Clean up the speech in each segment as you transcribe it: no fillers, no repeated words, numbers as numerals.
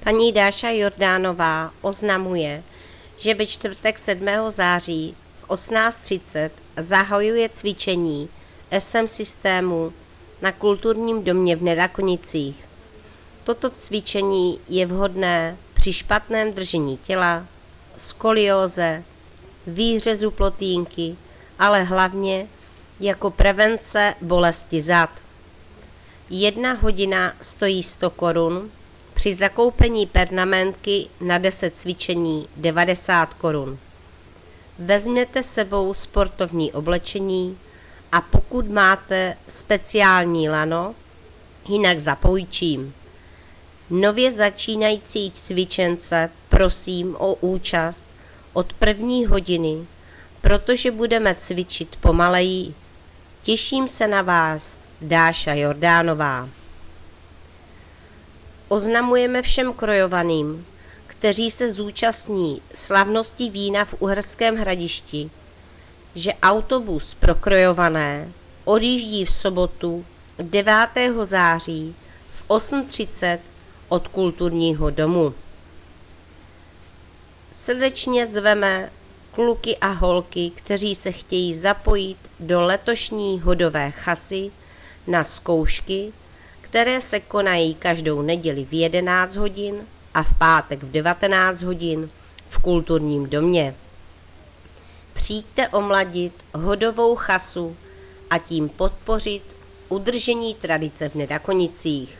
Paní Dáša Jordánová oznamuje, že ve čtvrtek 7. září v 18:30 zahajuje cvičení SM systému na kulturním domě v Nedakonicích. Toto cvičení je vhodné při špatném držení těla, skolióze, výřezu plotínky, ale hlavně jako prevence bolesti zad. 1 hodina stojí 100 korun, při zakoupení pernamentky na 10 cvičení 90 korun. Vezměte sebou sportovní oblečení a pokud máte speciální lano, jinak za půjčím. Nově začínající cvičence prosím o účast od 1. hodiny, protože budeme cvičit pomaleji. Těším se na vás, Dáša Jordánová. Oznamujeme všem krojovaným, kteří se zúčastní slavnosti vína v Uherském Hradišti, že autobus pro krojované odjíždí v sobotu 9. září v 8:30 od kulturního domu. Srdečně zveme kluky a holky, kteří se chtějí zapojit do letošní hodové chasy na zkoušky, které se konají každou neděli v 11 hodin a v pátek v 19 hodin v kulturním domě. Přijďte omladit hodovou chasu a tím podpořit udržení tradice v Nedakonicích.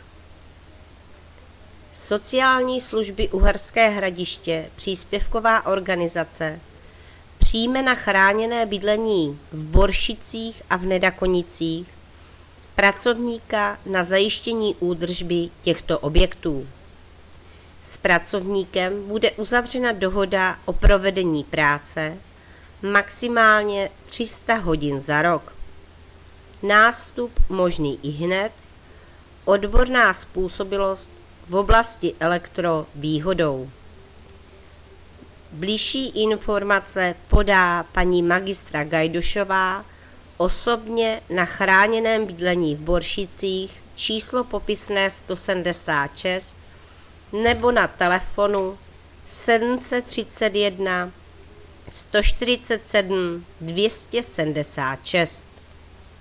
Sociální služby Uherské Hradiště, příspěvková organizace, přijme na chráněné bydlení v Boršicích a v Nedakonicích pracovníka na zajištění údržby těchto objektů. S pracovníkem bude uzavřena dohoda o provedení práce maximálně 300 hodin za rok. Nástup možný ihned, odborná způsobilost v oblasti elektro výhodou. Bližší informace podá paní magistra Gajdušová osobně na chráněném bydlení v Boršicích číslo popisné 176 nebo na telefonu 731 147 276.